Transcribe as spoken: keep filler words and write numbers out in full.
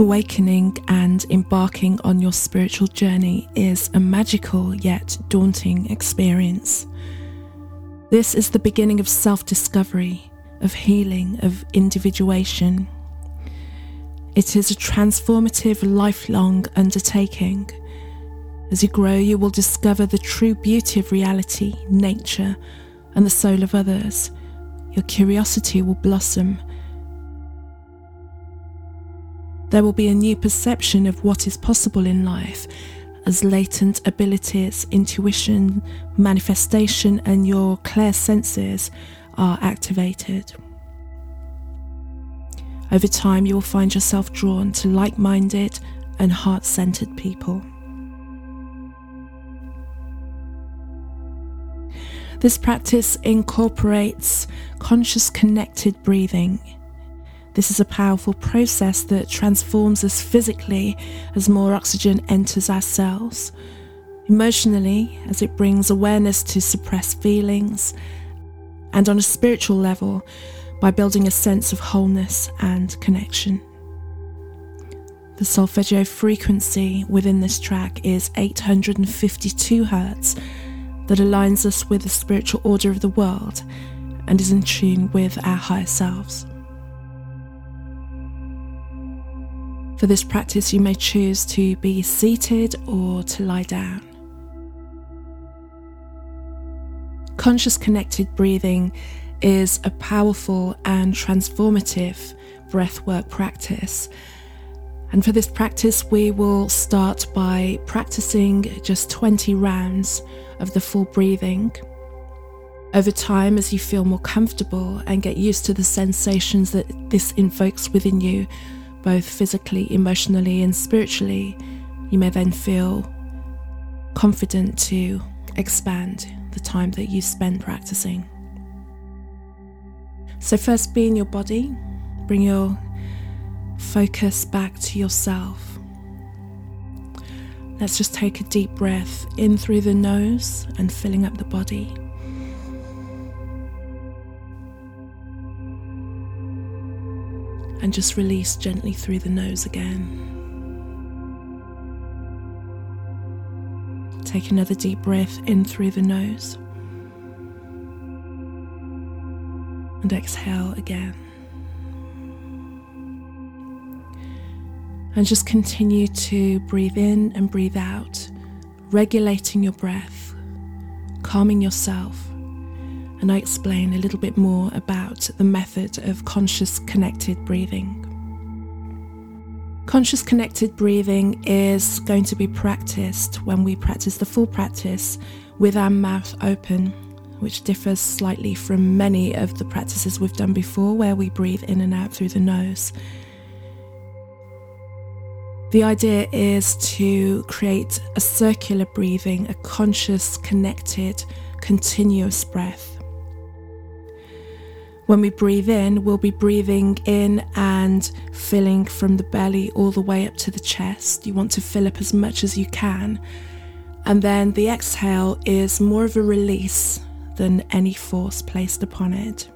Awakening and embarking on your spiritual journey is a magical yet daunting experience. This is the beginning of self-discovery, of healing, of individuation. It is a transformative, lifelong undertaking. As you grow, you will discover the true beauty of reality, nature, and the soul of others. Your curiosity will blossom. There will be a new perception of what is possible in life as latent abilities, intuition, manifestation, and your clear senses are activated. Over time, you will find yourself drawn to like-minded and heart-centered people. This practice incorporates conscious connected breathing. This is a powerful process that transforms us physically as more oxygen enters our cells, emotionally as it brings awareness to suppressed feelings, and on a spiritual level by building a sense of wholeness and connection. The solfeggio frequency within this track is eight hundred fifty-two hertz, that aligns us with the spiritual order of the world and is in tune with our higher selves. For this practice, you may choose to be seated or to lie down. Conscious connected breathing is a powerful and transformative breathwork practice. And for this practice, we will start by practicing just twenty rounds of the full breathing. Over time, as you feel more comfortable and get used to the sensations that this invokes within you, both physically, emotionally, and spiritually, you may then feel confident to expand the time that you spend practicing. So first, be in your body. Bring your focus back to yourself. Let's just take a deep breath in through the nose and filling up the body. And just release gently through the nose again. Take another deep breath in through the nose. And exhale again. And just continue to breathe in and breathe out, regulating your breath, calming yourself. And I explain a little bit more about the method of conscious connected breathing. Conscious connected breathing is going to be practiced when we practice the full practice with our mouth open, which differs slightly from many of the practices we've done before, where we breathe in and out through the nose. The idea is to create a circular breathing, a conscious, connected, continuous breath. When we breathe in, we'll be breathing in and filling from the belly all the way up to the chest. You want to fill up as much as you can. And then the exhale is more of a release than any force placed upon it.